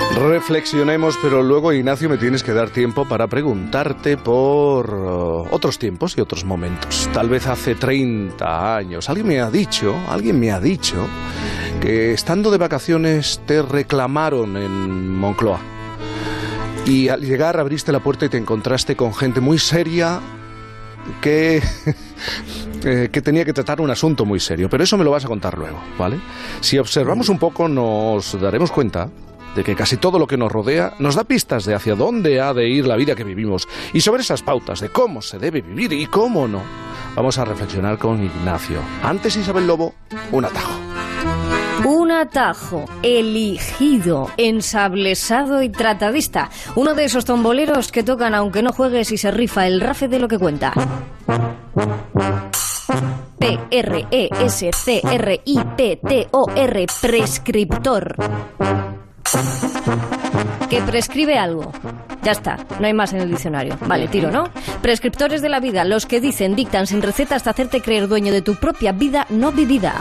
Reflexionemos, pero luego, Ignacio, me tienes que dar tiempo para preguntarte por otros tiempos y otros momentos. Tal vez hace 30 años alguien me ha dicho que estando de vacaciones te reclamaron en Moncloa. Y al llegar abriste la puerta y te encontraste con gente muy seria que tenía que tratar un asunto muy serio. Pero eso me lo vas a contar luego, ¿vale? Si observamos un poco nos daremos cuenta de que casi todo lo que nos rodea nos da pistas de hacia dónde ha de ir la vida que vivimos. Y sobre esas pautas de cómo se debe vivir y cómo no, vamos a reflexionar con Ignacio. Antes, Isabel Lobo, un atajo. Un atajo eligido, ensablesado y tratadista. Uno de esos tomboleros que tocan aunque no juegues y se rifa el rafe de lo que cuenta. Prescriptor, prescriptor. Que prescribe algo. Ya está, no hay más en el diccionario. Vale, tiro, ¿no? Prescriptores de la vida, los que dicen, dictan sin receta hasta hacerte creer dueño de tu propia vida no vivida.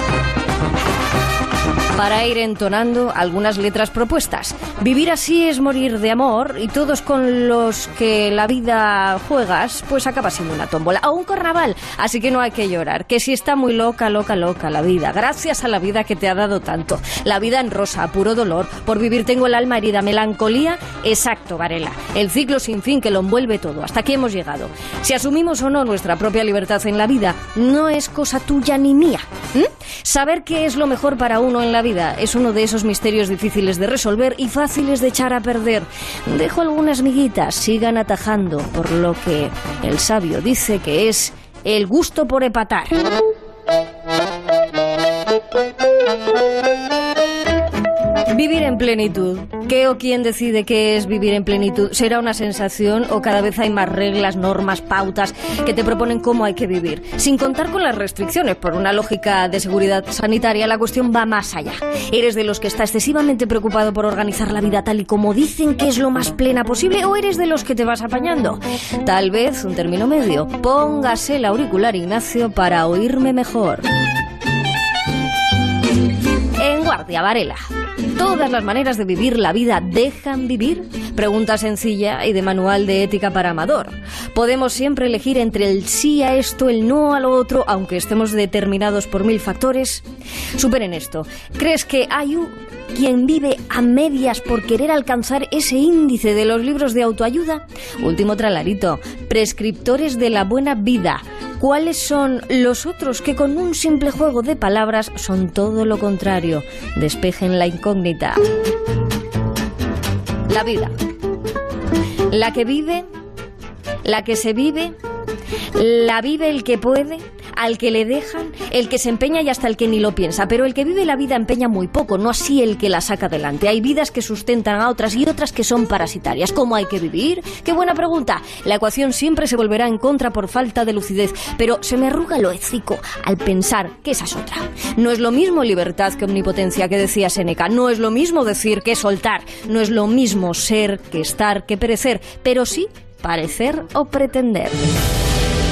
Para ir entonando algunas letras propuestas. Vivir así es morir de amor y todos con los que la vida juegas, pues acaba siendo una tómbola o un carnaval. Así que no hay que llorar, que si está muy loca, loca, loca la vida. Gracias a la vida que te ha dado tanto. La vida en rosa, puro dolor. Por vivir tengo el alma herida, melancolía. Exacto, Varela. El ciclo sin fin que lo envuelve todo. Hasta aquí hemos llegado. Si asumimos o no nuestra propia libertad en la vida, no es cosa tuya ni mía. Saber qué es lo mejor para uno en la vida es uno de esos misterios difíciles de resolver y fáciles de echar a perder. Dejo algunas miguitas, sigan atajando por lo que el sabio dice que es el gusto por epatar. Vivir en plenitud. ¿Qué o quién decide qué es vivir en plenitud? ¿Será una sensación o cada vez hay más reglas, normas, pautas que te proponen cómo hay que vivir? Sin contar con las restricciones. Por una lógica de seguridad sanitaria, la cuestión va más allá. ¿Eres de los que está excesivamente preocupado por organizar la vida tal y como dicen que es lo más plena posible o eres de los que te vas apañando? Tal vez un término medio. Póngase el auricular, Ignacio, para oírme mejor. En guardia, Varela. ¿Todas las maneras de vivir la vida dejan vivir? Pregunta sencilla y de manual de ética para amador. ¿Podemos siempre elegir entre el sí a esto, el no a lo otro, aunque estemos determinados por 1000 factores? Superen esto. ¿Crees que hay quien vive a medias por querer alcanzar ese índice de los libros de autoayuda? Último tralarito. Prescriptores de la buena vida. ¿Cuáles son los otros que con un simple juego de palabras son todo lo contrario? Despejen la incógnita. La vida. La que vive, la que se vive, la vive el que puede, al que le dejan, el que se empeña y hasta el que ni lo piensa. Pero el que vive la vida empeña muy poco, no así el que la saca adelante. Hay vidas que sustentan a otras y otras que son parasitarias. ¿Cómo hay que vivir? ¡Qué buena pregunta! La ecuación siempre se volverá en contra por falta de lucidez, pero se me arruga lo hocico al pensar que esa es otra. No es lo mismo libertad que omnipotencia, que decía Séneca. No es lo mismo decir que soltar. No es lo mismo ser que estar que perecer, pero sí parecer o pretender.